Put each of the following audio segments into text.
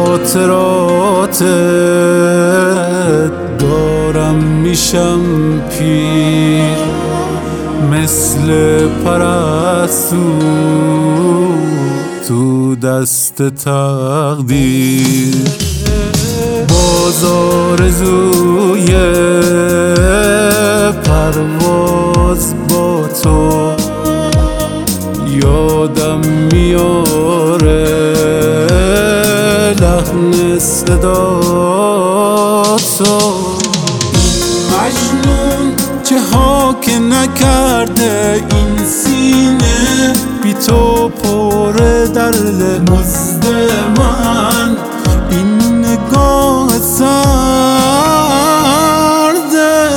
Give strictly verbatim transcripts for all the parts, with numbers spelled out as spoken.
خاطرات دارم میشم پیر، مثل پرستو تو دست تقدیر. باز آرزوی پرواز با تو یادم میاره، لحن صدا تو. مجنون چه ها که نکرده این سینه، بی تو پر درد مزد من، این نگاه سرده.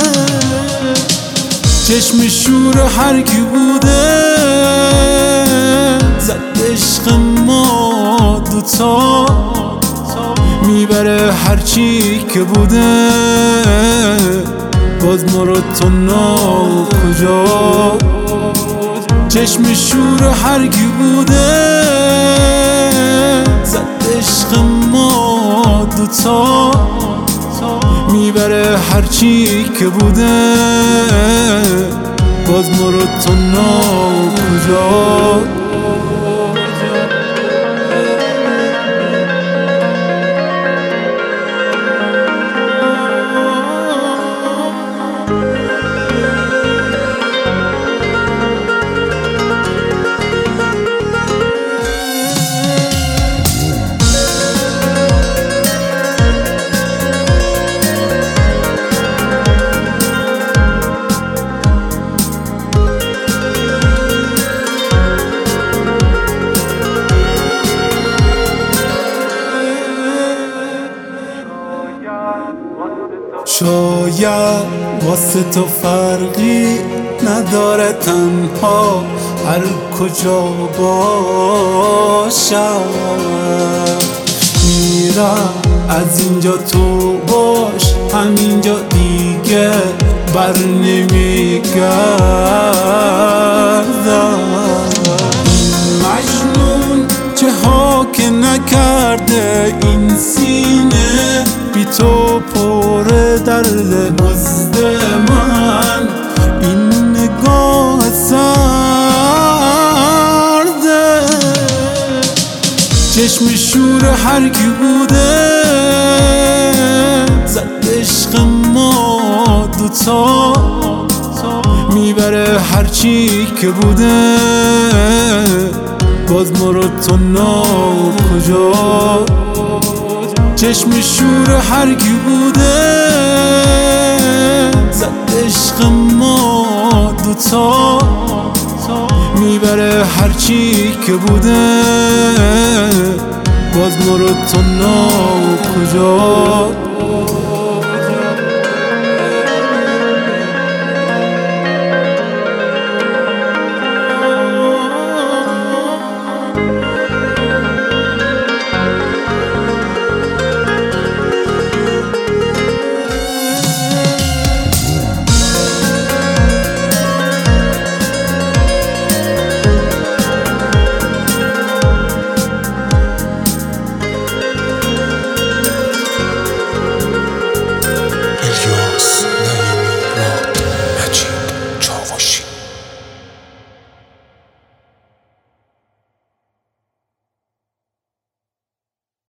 چشم شور هر کی بوده زد عشق ما دوتا، میبره هرچی که بوده باز ما رو تو نا کجا. چشم شور هر کی بوده زد عشق ما دوتا، میبره هرچی که بوده باز ما رو تو نا کجا. شاید واسه تو فرقی نداره تنها هر کجا باشم، میرم از اینجا تو باش همینجا دیگه بر نمیگردم. مجنون چه ها که نکرده این سینه، بی تو پر درد مزد من، این نگاه سرده. چشم شور هر کی بوده زد عشق ما دوتا، میبره هرچی که بوده باز ما رو تو نا کجا. چشم شور هر کی بوده زد عشق ما دوتا، میبره هرچی که بوده باز ما رو تو نا کجا.